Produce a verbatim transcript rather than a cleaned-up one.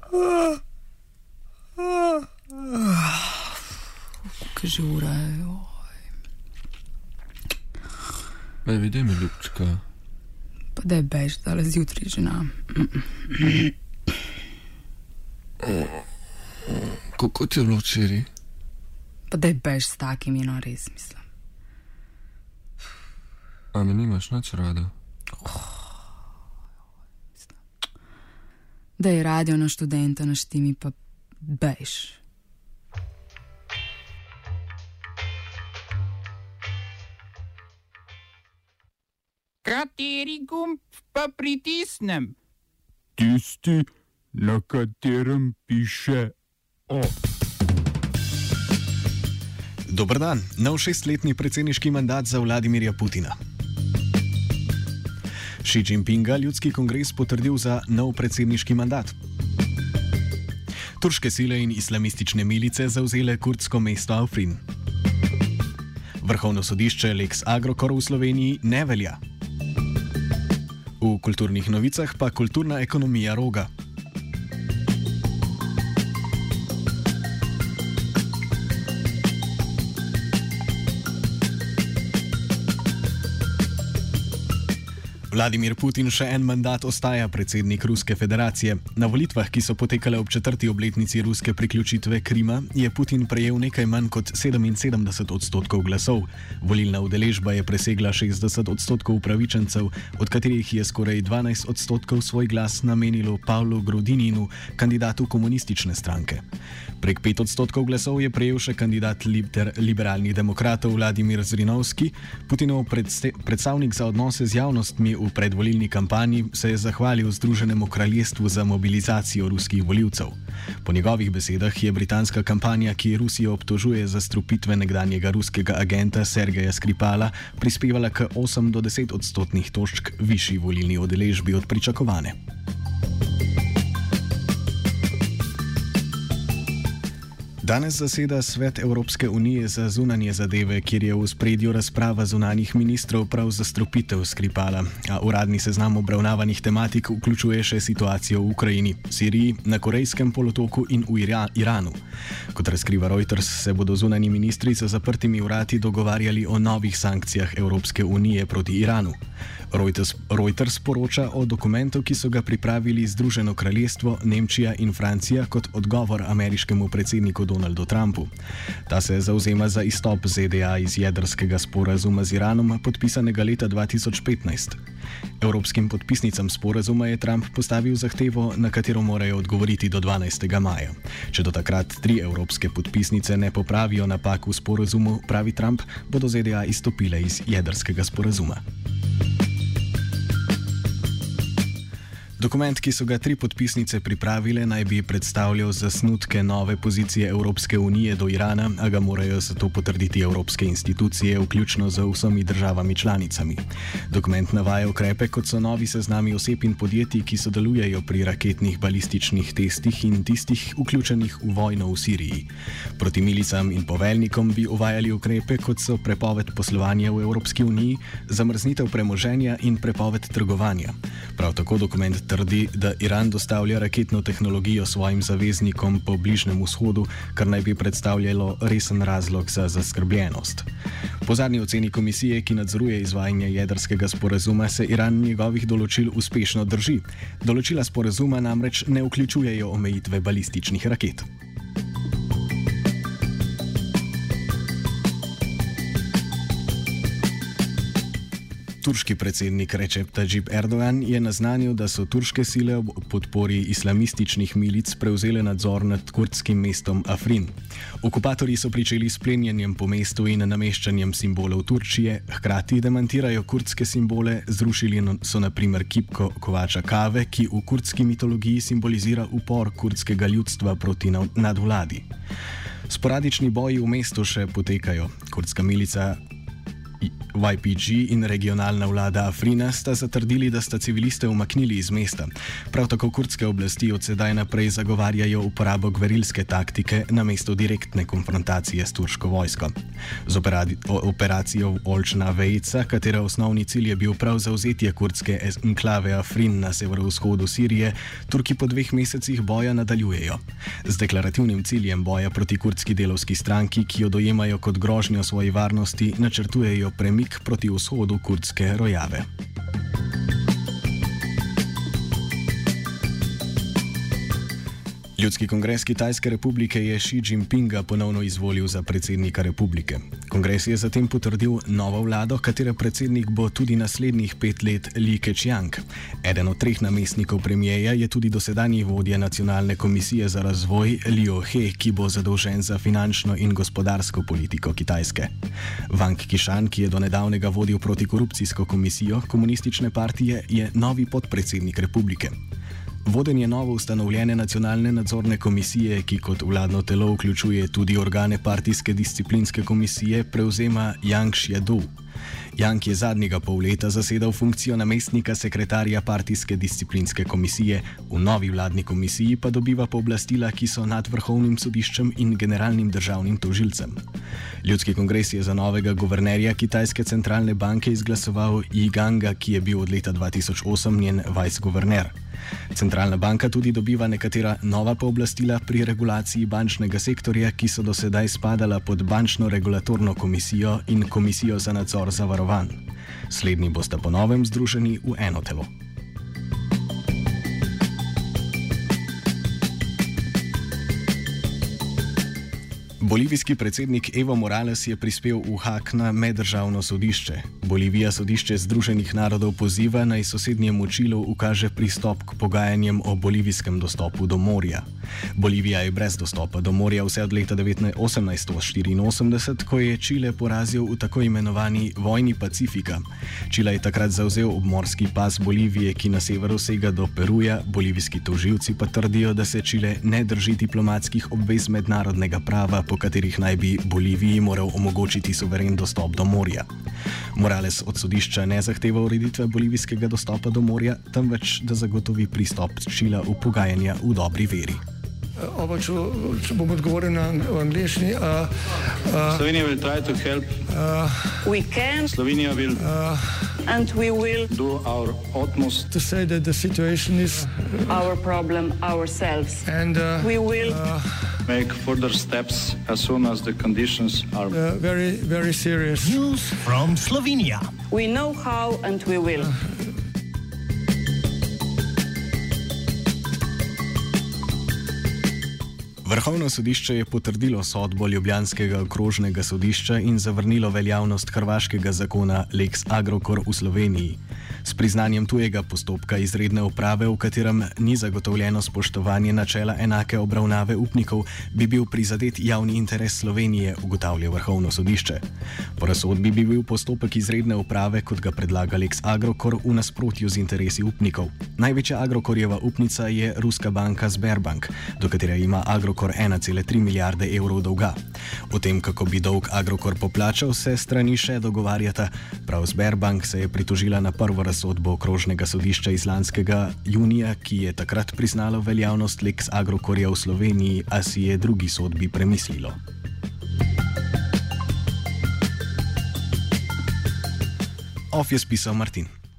Kaj že ura je? Aj, vidi mi, ljubčka. Pa da je bež, da le zjutraj žena. Kako ti je bilo včeraj? Pa da je bež s takimi, no res mislim. A me nimaš nič rada? Da je radio na študenta, na štimi pa bež. Kateri gumb pa pritisnem? Tisti, na katerem piše O. Dober dan. Nov šestletni predsedniški mandat za Vladimirja Putina. Xi Jinpinga ljudski kongres potrdil za nov predsedniški mandat. Turške sile in islamistične milice zavzele kurdsko mesto Afrin. Vrhovno sodišče Lex Agrokor v Sloveniji ne velja. V kulturnih novicah pa kulturna ekonomija Roga. Vladimir Putin še en mandat ostaja predsednik Ruske federacije. Na volitvah, ki so potekale ob četrti obletnici ruske priključitve Krima, je Putin prejel nekaj manj kot sedeminsedemdeset odstotkov glasov. Volilna udeležba je presegla šestdeset odstotkov upravičencev, od katerih je skoraj dvanajst odstotkov svoj glas namenilo Pavlu Grudininu, kandidatu komunistične stranke. Prek pet odstotkov glasov je prejel še kandidat liber, liberalnih demokratov Vladimir Zrinovski. Putinov predste, predstavnik za odnose z javnostmi v predvolilni kampanji se je zahvalil Združenemu kraljestvu za mobilizacijo ruskih voljivcev. Po njegovih besedah je britanska kampanja, ki Rusijo obtožuje za strupitve nekdanjega ruskega agenta Sergeja Skripala, prispevala k osem do deset odstotnih točk višji volilni udeležbi od pričakovane. Danes zaseda Svet Evropske unije za zunanje zadeve, kjer je v ospredju razprava zunanjih ministrov prav za strupitev Skripala, a uradni seznam obravnavanih tematik vključuje še situacijo v Ukrajini, Siriji, na Korejskem polotoku in v Iranu. Kot razkriva Reuters, se bodo zunanji ministri za zaprtimi vrati dogovarjali o novih sankcijah Evropske unije proti Iranu. Reuters, Reuters poroča o dokumentu, ki so ga pripravili Združeno kraljestvo, Nemčija in Francija kot odgovor ameriškemu predsedniku Donaldu Trumpu. Ta se zauzema za izstop Z D A iz jedrskega sporazuma z Iranom, podpisanega leta dva tisoč petnajst. Evropskim podpisnicam sporazuma je Trump postavil zahtevo, na katero morajo odgovoriti do dvanajstega maja. Če do takrat tri evropske podpisnice ne popravijo napak v sporazumu, pravi Trump, bodo Z D A izstopile iz jedrskega sporazuma. Dokument, ki so ga tri podpisnice pripravile, naj bi predstavljal zasnutke nove pozicije Evropske unije do Irana, a ga morajo zato potrditi evropske institucije, vključno z vsemi državami članicami. Dokument navaja ukrepe, kot so novi seznami oseb in podjetij, ki sodelujejo pri raketnih balističnih testih in tistih vključenih v vojno v Siriji. Proti milicam in poveljnikom bi uvajali ukrepe, kot so prepoved poslovanja v Evropski uniji, zamrznitev premoženja in prepoved trgovanja. Prav tako dokument trdi, da Iran dostavlja raketno tehnologijo svojim zaveznikom po Bližnjem vzhodu, kar naj bi predstavljalo resen razlog za zaskrbljenost. Po zadnji oceni komisije, ki nadzoruje izvajanje jedrskega sporazuma, se Iran njegovih določil uspešno drži. Določila sporazuma namreč ne vključujejo omejitve balističnih raket. Turški predsednik Recep Tayyip Erdogan je naznanil, da so turške sile ob podpori islamističnih milic prevzele nadzor nad kurdskim mestom Afrin. Okupatorji so pričeli s plenjenjem po mestu in nameščanjem simbolov Turčije, hkrati demantirajo kurdske simbole, zrušili so na primer kip kovača kave, ki v kurdski mitologiji simbolizira upor kurdskega ljudstva proti nadvladi. Sporadični boji v mestu še potekajo. Kurdska milica Y P G in regionalna vlada Afrina sta zatrdili, da sta civiliste umaknili iz mesta. Prav tako kurdske oblasti od sedaj naprej zagovarjajo uporabo gverilske taktike namesto direktne konfrontacije s turško vojsko. Z operacijo Olčna vejica, katere osnovni cilj je bil prav zauzetje kurdske enklave Afrin na severovzhodu Sirije, Turki po dveh mesecih boja nadaljujejo. Z deklarativnim ciljem boja proti kurdski delovski stranki, ki jo dojemajo kot grožnjo svoji varnosti, načrtujejo premik proti vzhodu kurdske Rojave. Ljudski kongres Kitajske republike je Xi Jinpinga ponovno izvolil za predsednika republike. Kongres je zatem potrdil novo vlado, katere predsednik bo tudi naslednjih pet let Li Keqiang. Eden od treh namestnikov premijeja je tudi dosedanji vodja nacionalne komisije za razvoj Liu He, ki bo zadolžen za finančno in gospodarsko politiko Kitajske. Wang Qishan, ki je do nedavnega vodil protikorupcijsko komisijo komunistične partije, je novi podpredsednik republike. Vodenje novo ustanovljene nacionalne nadzorne komisije, ki kot vladno telo vključuje tudi organe partijske disciplinske komisije, prevzema Yang Xiedou. Yang je zadnjega pol leta zasedal funkcijo namestnika sekretarja partijske disciplinske komisije, v novi vladni komisiji pa dobiva pooblastila, ki so nad Vrhovnim sodiščem in generalnim državnim tožilcem. Ljudski kongres je za novega guvernerja Kitajske centralne banke izglasoval Yi Ganga, ki je bil od leta dva tisoč osem njen viceguverner. Centralna banka tudi dobiva nekatera nova pooblastila pri regulaciji bančnega sektorja, ki so do sedaj spadala pod bančno regulatorno komisijo in komisijo za nadzor zavarovanj. Slednji bosta po novem združeni v eno telo. Bolivijski predsednik Evo Morales je prispel v Haag na meddržavno sodišče. Bolivija sodišče Združenih narodov poziva, naj sosednjemu Čilu ukaže pristop k pogajanjem o bolivijskem dostopu do morja. Bolivija je brez dostopa do morja vse od leta osemnajststo štiriinosemdeset, ko je Čile porazil v tako imenovani vojni Pacifika. Čile je takrat zavzel obmorski pas Bolivije, ki na severu sega do Peruja, bolivijski tožilci pa trdijo, da se Čile ne drži diplomatskih obvez mednarodnega prava, po katerih naj bi Boliviji moral omogočiti suveren dostop do morja. Morales od sodišča ne zahteva ureditve bolivijskega dostopa do morja, temveč da zagotovi pristop Čila v pogajanja v dobri veri. Oba, če, če bom odgovoril na angliški. Uh, uh, Slovenija will try to help. Uh, we can. Slovenija will. Uh, and we will do our utmost to say that the situation is our problem ourselves. And uh, we will uh, make further steps as soon as the conditions are uh, very, very serious. News from Slovenia. We know how and we will. Uh, Vrhovno sodišče je potrdilo sodbo ljubljanskega okrožnega sodišča in zavrnilo veljavnost hrvaškega zakona Lex Agrokor v Sloveniji. S priznanjem tujega postopka izredne uprave, v katerem ni zagotovljeno spoštovanje načela enake obravnave upnikov, bi bil prizadet javni interes Slovenije, ugotavlja Vrhovno sodišče. Po razsodbi bi bil postopek izredne uprave, kot ga predlaga Lex Agrokor, v nasprotju z interesi upnikov. Največja Agrokorjeva upnica je ruska banka Sberbank, do katere ima Agrokor ena cela tri milijarde evrov dolga. O tem, kako bi dolg Agrokor poplačal, se strani še dogovarjata. Prav Sberbank se je pritožila na prvo razsodbo okrožnega sodišča iz lanskega junija, ki je takrat priznalo veljavnost Lex Agrokorja v Sloveniji, a si je drugi sodbi premislilo. Of je spisal Martin.